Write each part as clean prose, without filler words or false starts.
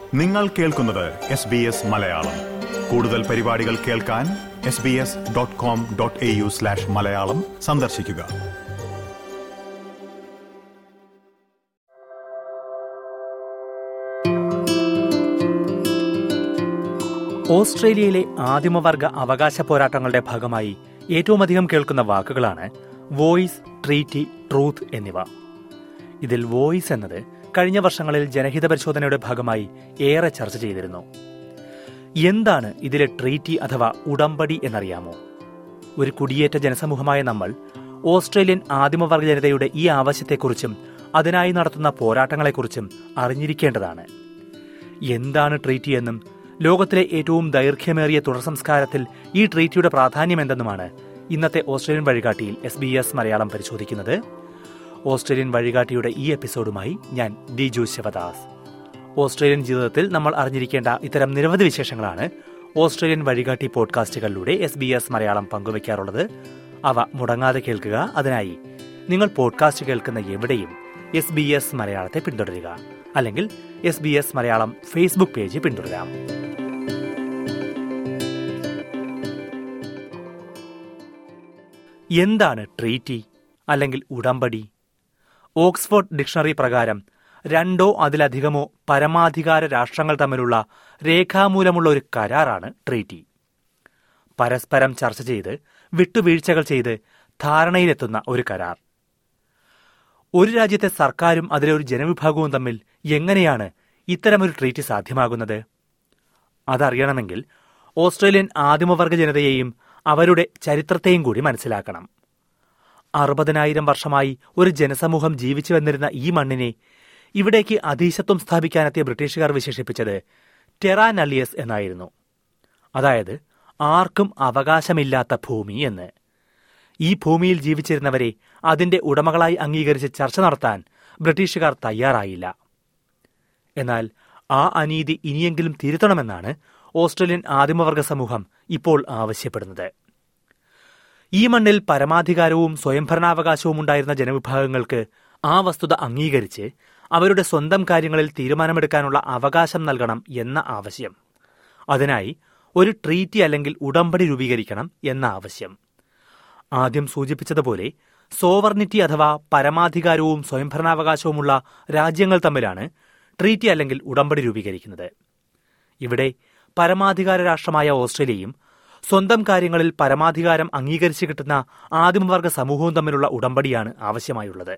നിങ്ങൾ കേൾക്കുന്നത് SBS മലയാളം. കൂടുതൽ പരിപാടികൾ കേൾക്കാൻ sbs.com.au/malayalam സന്ദർശിക്കുക. ഓസ്ട്രേലിയയിലെ ആദിമവർഗ അവകാശ പോരാട്ടങ്ങളുടെ ഭാഗമായി ഏറ്റവുമധികം കേൾക്കുന്ന വാക്കുകളാണ് വോയിസ്, ട്രീറ്റി, ട്രൂത്ത് എന്നിവ. ഇതിൽ വോയിസ് എന്നത് കഴിഞ്ഞ വർഷങ്ങളിൽ ജനഹിത പരിശോധനയുടെ ഭാഗമായി ഏറെ ചർച്ച ചെയ്തിരുന്നു. എന്താണ് ഇതിലെ ട്രീറ്റി അഥവാ ഉടമ്പടി എന്നറിയാമോ? ഒരു കുടിയേറ്റ ജനസമൂഹമായ നമ്മൾ ഓസ്ട്രേലിയൻ ആദിമവർഗ ജനതയുടെ ഈ ആവശ്യത്തെക്കുറിച്ചും അതിനായി നടത്തുന്ന പോരാട്ടങ്ങളെക്കുറിച്ചും അറിഞ്ഞിരിക്കേണ്ടതാണ്. എന്താണ് ട്രീറ്റി എന്നും ലോകത്തിലെ ഏറ്റവും ദൈർഘ്യമേറിയ തുടർ സംസ്കാരത്തിൽ ഈ ട്രീറ്റിയുടെ പ്രാധാന്യം എന്തെന്നുമാണ് ഇന്നത്തെ ഓസ്ട്രേലിയൻ വഴികാട്ടിയിൽ SBS മലയാളം പരിശോധിക്കുന്നത്. ഓസ്ട്രേലിയൻ വഴികാട്ടിയുടെ ഈ എപ്പിസോഡുമായി ഞാൻ ദിജു ശിവദാസ്. ഓസ്ട്രേലിയൻ ജീവിതത്തിൽ നമ്മൾ അറിഞ്ഞിരിക്കേണ്ട ഇത്തരം നിരവധി വിശേഷങ്ങളാണ് ഓസ്ട്രേലിയൻ വഴികാട്ടി പോഡ്കാസ്റ്റുകളിലൂടെ SBS മലയാളം പങ്കുവയ്ക്കാറുള്ളത്. അവ മുടങ്ങാതെ കേൾക്കുക. അതിനായി നിങ്ങൾ പോഡ്കാസ്റ്റ് കേൾക്കുന്ന എവിടെയും SBS മലയാളത്തെ പിന്തുടരുക. അല്ലെങ്കിൽ SBS മലയാളം ഫേസ്ബുക്ക് പേജ് പിന്തുടരാം. എന്താണ് ട്രീറ്റി അല്ലെങ്കിൽ ഉടമ്പടി? ഓക്സ്ഫോർഡ് ഡിക്ഷണറി പ്രകാരം രണ്ടോ അതിലധികമോ പരമാധികാര രാഷ്ട്രങ്ങൾ തമ്മിലുള്ള രേഖാമൂലമുള്ള ഒരു കരാറാണ് ട്രീറ്റി. പരസ്പരം ചർച്ച ചെയ്ത് വിട്ടുവീഴ്ചകൾ ചെയ്ത് ധാരണയിലെത്തുന്ന ഒരു കരാർ. ഒരു രാജ്യത്തെ സർക്കാരും അതിലെ ഒരു ജനവിഭാഗവും തമ്മിൽ എങ്ങനെയാണ് ഇത്തരമൊരു ട്രീറ്റി സാധ്യമാകുന്നത്? അതറിയണമെങ്കിൽ ഓസ്ട്രേലിയൻ ആദിമവർഗ ജനതയെയും അവരുടെ ചരിത്രത്തെയും കൂടി മനസ്സിലാക്കണം. 60,000 വർഷമായി ഒരു ജനസമൂഹം ജീവിച്ചു വന്നിരുന്ന ഈ മണ്ണിനെ ഇവിടേക്ക് അധീശത്വം സ്ഥാപിക്കാനെത്തിയ ബ്രിട്ടീഷുകാർ വിശേഷിപ്പിച്ചത് ടെറാ നല്ലിയസ് എന്നായിരുന്നു. അതായത് ആർക്കും അവകാശമില്ലാത്ത ഭൂമി എന്ന്. ഈ ഭൂമിയിൽ ജീവിച്ചിരുന്നവരെ അതിന്റെ ഉടമകളായി അംഗീകരിച്ച് ചർച്ച നടത്താൻ ബ്രിട്ടീഷുകാർ തയ്യാറായില്ല. എന്നാൽ ആ അനീതി ഇനിയെങ്കിലും തിരുത്തണമെന്നാണ് ഓസ്ട്രേലിയൻ ആദിമവർഗ സമൂഹം ഇപ്പോൾ ആവശ്യപ്പെടുന്നത്. ഈ മണ്ണിൽ പരമാധികാരവും സ്വയംഭരണാവകാശവും ഉണ്ടായിരുന്ന ജനവിഭാഗങ്ങൾക്ക് ആ വസ്തുത അംഗീകരിച്ച് അവരുടെ സ്വന്തം കാര്യങ്ങളിൽ തീരുമാനമെടുക്കാനുള്ള അവകാശം നൽകണം എന്ന ആവശ്യം. അതിനായി ഒരു ട്രീറ്റി അല്ലെങ്കിൽ ഉടമ്പടി രൂപീകരിക്കണം എന്ന ആവശ്യം. ആദ്യം സൂചിപ്പിച്ചതുപോലെ സോവർണിറ്റി അഥവാ പരമാധികാരവും സ്വയംഭരണാവകാശവുമുള്ള രാജ്യങ്ങൾ തമ്മിലാണ് ട്രീറ്റി അല്ലെങ്കിൽ ഉടമ്പടി രൂപീകരിക്കുന്നത്. ഇവിടെ പരമാധികാര രാഷ്ട്രമായ ഓസ്ട്രേലിയയും സ്വന്തം കാര്യങ്ങളിൽ പരമാധികാരം അംഗീകരിച്ചു കിട്ടുന്ന ആദിമവർഗ സമൂഹവും തമ്മിലുള്ള ഉടമ്പടിയാണ് ആവശ്യമായുള്ളത്.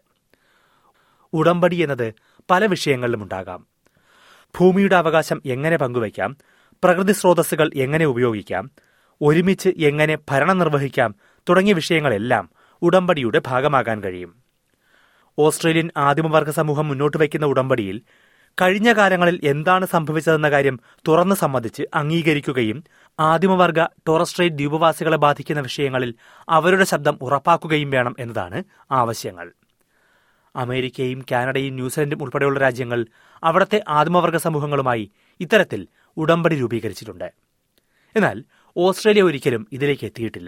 ഉടമ്പടി എന്നത് പല വിഷയങ്ങളിലുമുണ്ടാകാം. ഭൂമിയുടെ അവകാശം എങ്ങനെ പങ്കുവയ്ക്കാം, പ്രകൃതി സ്രോതസ്സുകൾ എങ്ങനെ ഉപയോഗിക്കാം, ഒരുമിച്ച് എങ്ങനെ ഭരണം നിർവഹിക്കാം തുടങ്ങിയ വിഷയങ്ങളെല്ലാം ഉടമ്പടിയുടെ ഭാഗമാകാൻ കഴിയും. ഓസ്ട്രേലിയൻ ആദിമവർഗ സമൂഹം മുന്നോട്ട് വയ്ക്കുന്ന ഉടമ്പടിയിൽ കഴിഞ്ഞ കാലങ്ങളിൽ എന്താണ് സംഭവിച്ചതെന്ന കാര്യം തുറന്നു സമ്മതിച്ച് അംഗീകരിക്കുകയും ആദിമവർഗ ടോറസ് ദ്വീപവാസികളെ ബാധിക്കുന്ന വിഷയങ്ങളിൽ അവരുടെ ശബ്ദം ഉറപ്പാക്കുകയും വേണം എന്നതാണ് ആവശ്യങ്ങൾ. അമേരിക്കയും കാനഡയും ന്യൂസിലൻഡും ഉൾപ്പെടെയുള്ള രാജ്യങ്ങൾ അവിടത്തെ ആദിമവർഗ സമൂഹങ്ങളുമായി ഇത്തരത്തിൽ ഉടമ്പടി രൂപീകരിച്ചിട്ടുണ്ട്. എന്നാൽ ഓസ്ട്രേലിയ ഒരിക്കലും ഇതിലേക്ക് എത്തിയിട്ടില്ല.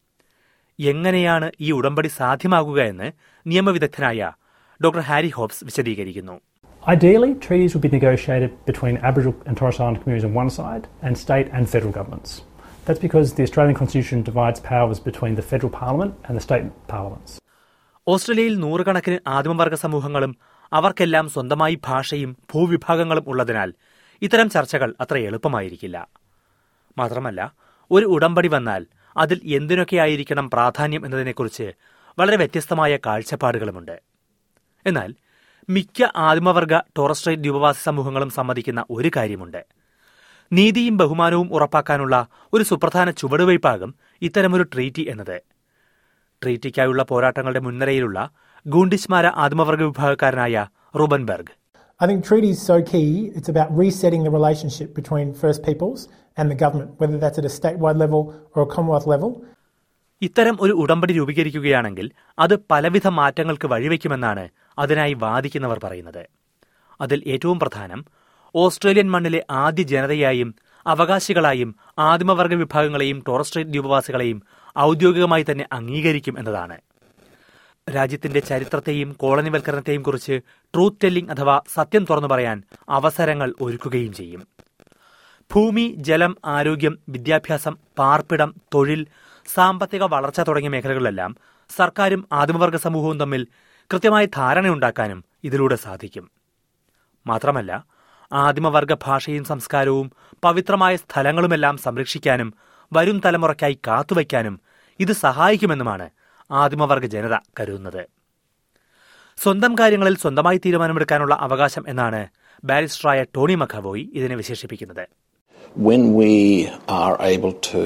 എങ്ങനെയാണ് ഈ ഉടമ്പടി സാധ്യമാകുക എന്ന് നിയമവിദഗ്ധനായ ഡോക്ടർ ഹാരി ഹോബ്സ് വിശദീകരിക്കുന്നു. Ideally, treaties would be negotiated between Aboriginal and Torres Strait Islander communities on one side and state and federal governments. That's because the Australian Constitution divides powers between the federal parliament and the state parliaments. ഓസ്ട്രേലിയയിൽ നൂറുകണക്കിന് ആദിമവർഗ സമൂഹങ്ങളും അവർക്കെല്ലാം സ്വന്തമായി ഭാഷയും ഭൂവിഭാഗങ്ങളും ഉള്ളതിനാൽ ഇത്തരം ചർച്ചകൾ അത്ര എളുപ്പമായിരിക്കില്ല. മാത്രമല്ല, ഒരു ഉടമ്പടി വന്നാൽ അതിൽ എന്തിനൊക്കെയായിരിക്കണം പ്രാധാന്യം എന്നതിനെക്കുറിച്ച് വളരെ വ്യത്യസ്തമായ കാഴ്ചപ്പാടുകളുമുണ്ട്. എന്നാൽ മിക്ക ആദിമവർഗ ടോറസ് സ്ട്രൈറ്റ് ദ്വീപവാസി സമൂഹങ്ങളും സമ്മതിക്കുന്ന ഒരു കാര്യമുണ്ട്. നീതിയും ബഹുമാനവും ഉറപ്പാക്കാനുള്ള ഒരു സുപ്രധാന ചുവടുവയ്പാകും ഇത്തരമൊരു ട്രീറ്റി എന്നത്. ട്രീറ്റിക്കായുള്ള പോരാട്ടങ്ങളുടെ മുൻനിരയിലുള്ള ഗൂണ്ടിശ്മാര ആദിമവർഗ വിഭാഗക്കാരനായ Reuben Berg. I think treaty is so key. It's about resetting the relationship between First Peoples and the government, whether that's at a statewide level or a Commonwealth level. ഇത്തരം ഒരു ഉടമ്പടി രൂപീകരിക്കുകയാണെങ്കിൽ അത് പലവിധ മാറ്റങ്ങൾക്ക് വഴിവെക്കുമെന്നാണ് അതിനായി വാദിക്കുന്നവർ പറയുന്നത്. അതിൽ ഏറ്റവും പ്രധാനം ഓസ്ട്രേലിയൻ മണ്ണിലെ ആദ്യ ജനതയായും അവകാശികളായും ആദിമവർഗ വിഭാഗങ്ങളെയും ടോറസ് സ്ട്രൈറ്റ് ദ്വീപവാസികളെയും ഔദ്യോഗികമായി തന്നെ അംഗീകരിക്കും എന്നതാണ്. രാജ്യത്തിന്റെ ചരിത്രത്തെയും കോളനിവൽക്കരണത്തെയും കുറിച്ച് ട്രൂത്ത് ടെല്ലിംഗ് അഥവാ സത്യം തുറന്നു പറയാൻ അവസരങ്ങൾ ഒരുക്കുകയും ചെയ്യും. ഭൂമി, ജലം, ആരോഗ്യം, വിദ്യാഭ്യാസം, പാർപ്പിടം, തൊഴിൽ, സാമ്പത്തിക വളർച്ച തുടങ്ങിയ മേഖലകളിലെല്ലാം സർക്കാരും ആദിമവർഗ സമൂഹവും തമ്മിൽ കൃത്യമായ ധാരണയുണ്ടാക്കാനും ഇതിലൂടെ സാധിക്കും. മാത്രമല്ല, ആദിമവർഗ ഭാഷയും സംസ്കാരവും പവിത്രമായ സ്ഥലങ്ങളുമെല്ലാം സംരക്ഷിക്കാനും വരും തലമുറയ്ക്കായി കാത്തുവയ്ക്കാനും ഇത് സഹായിക്കുമെന്നുമാണ് ആദിമവർഗ ജനത കരുതുന്നത്. സ്വന്തം കാര്യങ്ങളിൽ സ്വന്തമായി തീരുമാനമെടുക്കാനുള്ള അവകാശം എന്നാണ് ബാരിസ്റ്ററായ ടോണി മക്കവോയ് ഇതിനെ വിശേഷിപ്പിക്കുന്നത്. When we are able to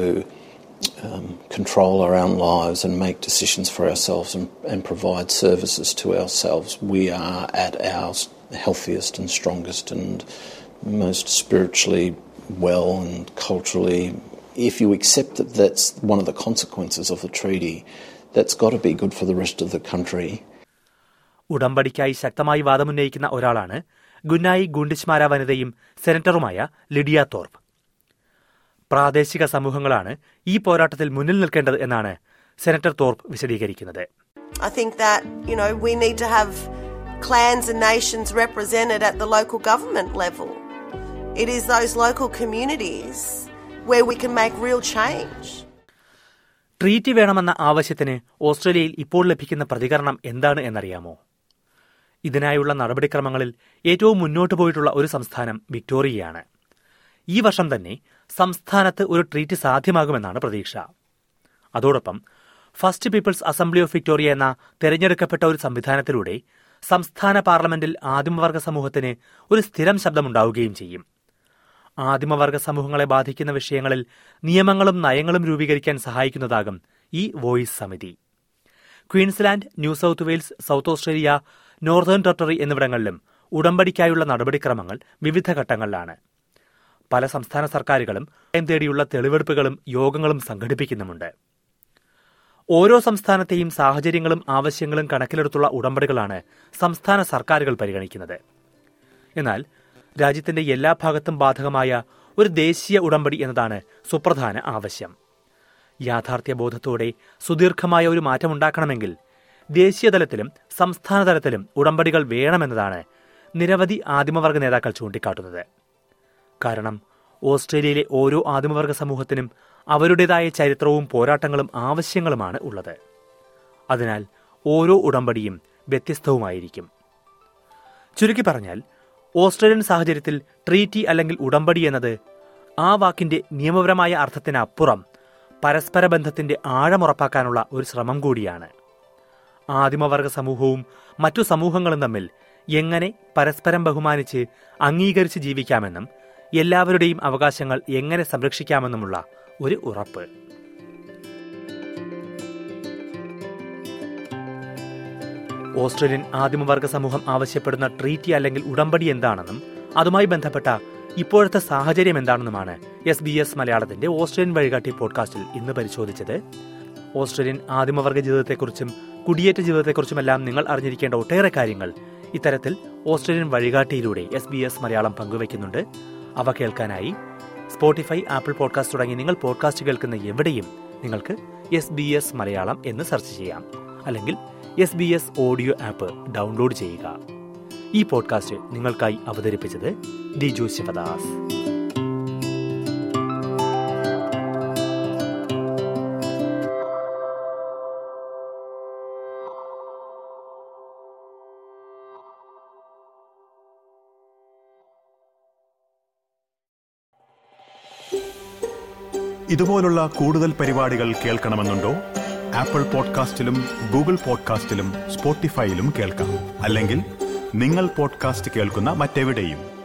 control our own lives and make decisions for ourselves and provide services to ourselves, we are at our healthiest and strongest and most spiritually well and culturally. If you accept that that's one of the consequences of the treaty, that's got to be good for the rest of the country. ഉടമ്പടിക്കായി ശക്തമായി വാദമുന്നയിക്കുന്ന ഒരാളാണ് ഗുനായി ഗുണ്ടിച്ച്മാര വനിതയും സെനറ്ററുമായ Lydia Thorpe. പ്രാദേശിക സമൂഹങ്ങളാണ് ഈ പോരാട്ടത്തിൽ മുന്നിൽ നിൽക്കേണ്ടത് എന്നാണ് senator Thorpe വിശദീകരിക്കുന്നത്. I think that, we need to have clans and nations represented at the local government level. It is those local communities where we can make real change. Treaty വേണമെന്ന ആവശ്യത്തിന് ഓസ്ട്രേലിയയിൽ ഇപ്പോൾ ലഭിക്കുന്ന പ്രതികരണം എന്താണ് എന്നറിയാമോ? ഇതിനായുള്ള നടപടിക്രമങ്ങളിൽ ഏറ്റവും മുന്നോട്ട് പോയിട്ടുള്ള ഒരു സംസ്ഥാനം വിക്ടോറിയയാണ്. ഈ വർഷം തന്നെ സംസ്ഥാനത്ത് ഒരു ട്രീറ്റ് സാധ്യമാകുമെന്നാണ് പ്രതീക്ഷ. അതോടൊപ്പം First Peoples' Assembly of Victoria എന്ന തെരഞ്ഞെടുക്കപ്പെട്ട ഒരു സംവിധാനത്തിലൂടെ സംസ്ഥാന പാർലമെന്റിൽ ആദിമവർഗ സമൂഹത്തിന് ഒരു സ്ഥിരം ശബ്ദമുണ്ടാവുകയും ചെയ്യും. ആദിമവർഗ സമൂഹങ്ങളെ ബാധിക്കുന്ന വിഷയങ്ങളിൽ നിയമങ്ങളും നയങ്ങളും രൂപീകരിക്കാൻ സഹായിക്കുന്നതാകും ഈ വോയിസ് സമിതി. Queensland, New South Wales, South Australia, Northern Territory എന്നിവിടങ്ങളിലും ഉടമ്പടിക്കായുള്ള നടപടിക്രമങ്ങൾ വിവിധ ഘട്ടങ്ങളിലാണ്. പല സംസ്ഥാന സർക്കാരുകളും തേടിയുള്ള തെളിവെടുപ്പുകളും യോഗങ്ങളും സംഘടിപ്പിക്കുന്നുമുണ്ട്. ഓരോ സംസ്ഥാനത്തെയും സാഹചര്യങ്ങളും ആവശ്യങ്ങളും കണക്കിലെടുത്തുള്ള ഉടമ്പടികളാണ് സംസ്ഥാന സർക്കാരുകൾ പരിഗണിക്കുന്നത്. എന്നാൽ രാജ്യത്തിന്റെ എല്ലാ ഭാഗത്തും ബാധകമായ ഒരു ദേശീയ ഉടമ്പടി എന്നതാണ് സുപ്രധാന ആവശ്യം. യാഥാർത്ഥ്യബോധത്തോടെ സുദീർഘമായ ഒരു മാറ്റമുണ്ടാക്കണമെങ്കിൽ ദേശീയതലത്തിലും സംസ്ഥാന തലത്തിലും ഉടമ്പടികൾ വേണമെന്നതാണ് നിരവധി ആദിമവർഗ നേതാക്കൾ ചൂണ്ടിക്കാട്ടുന്നത്. കാരണം ഓസ്ട്രേലിയയിലെ ഓരോ ആദിമവർഗ സമൂഹത്തിനും അവരുടേതായ ചരിത്രവും പോരാട്ടങ്ങളും ആവശ്യങ്ങളുമാണ് ഉള്ളത്. അതിനാൽ ഓരോ ഉടമ്പടിയും വ്യത്യസ്തവുമായിരിക്കും. ചുരുക്കി പറഞ്ഞാൽ, ഓസ്ട്രേലിയൻ സാഹചര്യത്തിൽ ട്രീറ്റി അല്ലെങ്കിൽ ഉടമ്പടി എന്നത് ആ വാക്കിന്റെ നിയമപരമായ അർത്ഥത്തിനപ്പുറം പരസ്പര ബന്ധത്തിന്റെ ആഴമുറപ്പാക്കാനുള്ള ഒരു ശ്രമം കൂടിയാണ്. ആദിമവർഗ സമൂഹവും മറ്റു സമൂഹങ്ങളും തമ്മിൽ എങ്ങനെ പരസ്പരം ബഹുമാനിച്ച് അംഗീകരിച്ച് ജീവിക്കാമെന്നും എല്ലാവരുടെയും അവകാശങ്ങൾ എങ്ങനെ സംരക്ഷിക്കാമെന്നുമുള്ള ഒരു ഉറപ്പ്. ഓസ്ട്രേലിയൻ ആദിമവർഗ സമൂഹം ആവശ്യപ്പെടുന്ന ട്രീറ്റി അല്ലെങ്കിൽ ഉടമ്പടി എന്താണെന്നും അതുമായി ബന്ധപ്പെട്ട ഇപ്പോഴത്തെ സാഹചര്യം എന്താണെന്നുമാണ് SBS മലയാളത്തിന്റെ ഓസ്ട്രേലിയൻ വഴികാട്ടി പോഡ്കാസ്റ്റിൽ ഇന്ന് പരിശോധിച്ചത്. ഓസ്ട്രേലിയൻ ആദിമവർഗ ജീവിതത്തെക്കുറിച്ചും കുടിയേറ്റ ജീവിതത്തെക്കുറിച്ചുമെല്ലാം നിങ്ങൾ അറിഞ്ഞിരിക്കേണ്ട ഒട്ടേറെ കാര്യങ്ങൾ ഇത്തരത്തിൽ ഓസ്ട്രേലിയൻ വഴികാട്ടിയിലൂടെ SBS മലയാളം പങ്കുവയ്ക്കുന്നുണ്ട്. അവ കേൾക്കാനായി സ്പോട്ടിഫൈ, ആപ്പിൾ പോഡ്കാസ്റ്റ് തുടങ്ങി നിങ്ങൾ പോഡ്കാസ്റ്റ് കേൾക്കുന്ന എവിടെയും നിങ്ങൾക്ക് SBS മലയാളം എന്ന് സെർച്ച് ചെയ്യാം. അല്ലെങ്കിൽ SBS ഓഡിയോ ആപ്പ് ഡൗൺലോഡ് ചെയ്യുക. ഈ പോഡ്കാസ്റ്റ് നിങ്ങൾക്കായി അവതരിപ്പിച്ചത് ദിജു ശിവദാസ്. ഇതുപോലുള്ള കൂടുതൽ പരിപാടികൾ കേൾക്കണമെന്നുണ്ടോ? ആപ്പിൾ പോഡ്കാസ്റ്റിലും ഗൂഗിൾ പോഡ്കാസ്റ്റിലും സ്പോട്ടിഫൈയിലും കേൾക്കാം. അല്ലെങ്കിൽ നിങ്ങൾ പോഡ്കാസ്റ്റ് കേൾക്കുന്ന മറ്റെവിടെയും